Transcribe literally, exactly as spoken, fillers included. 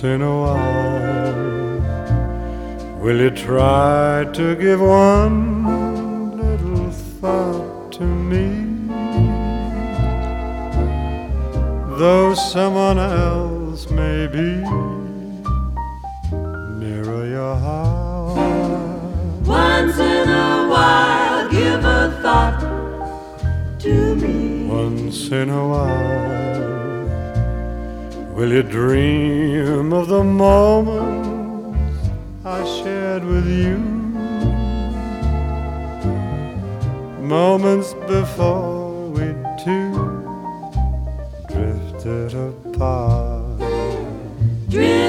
in a while, will you try to give one little thought to me? Though someone else may be, mirror your heart. Once in a while, give a thought to me. Once in a while, will you dream of the moments I shared with you? Moments before we two drifted apart. Drift